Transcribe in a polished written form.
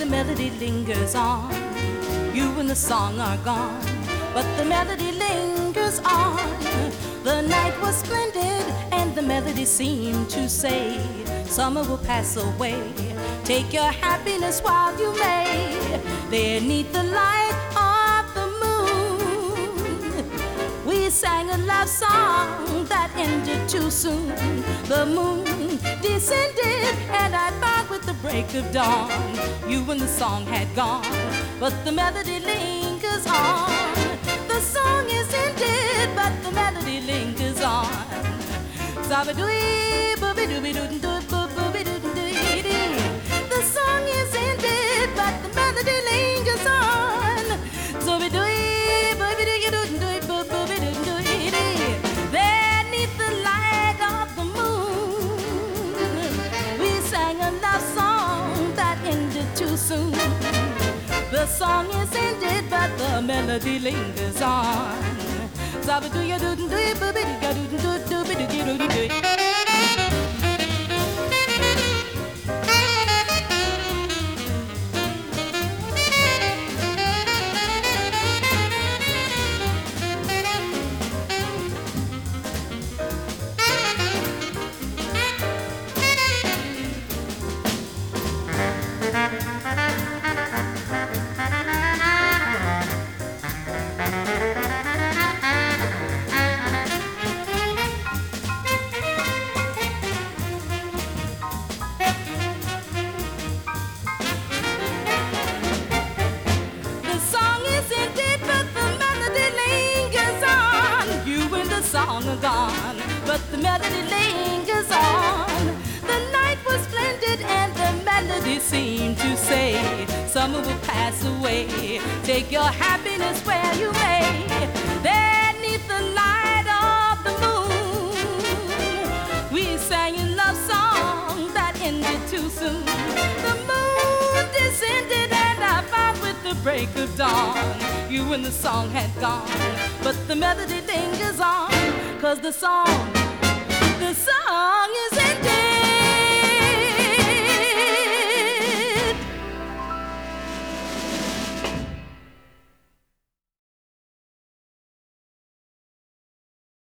the melody lingers on. You and the song are gone, but the melody lingers on. The night was splendid and the melody seemed to say, summer will pass away, take your happiness while you may. There 'neath the light of the moon, we sang a love song that ended too soon. The moon descended and I thought with the break of dawn, you and the song had gone, but the melody lingers on. The song is ended, but the melody lingers on. The song is ended, but the melody lingers on. There 'neath the light of the moon, we sang a love song that ended too soon. The song is ended, but the melody lingers on. Gone, but the melody lingers on. The night was splendid and the melody seemed to say, summer will pass away, take your happiness where you may. There 'neath the light of the moon, we sang a love song that ended too soon. The moon descended and I found with the break of dawn, you and the song had gone, but the melody lingers on. 'Cause the song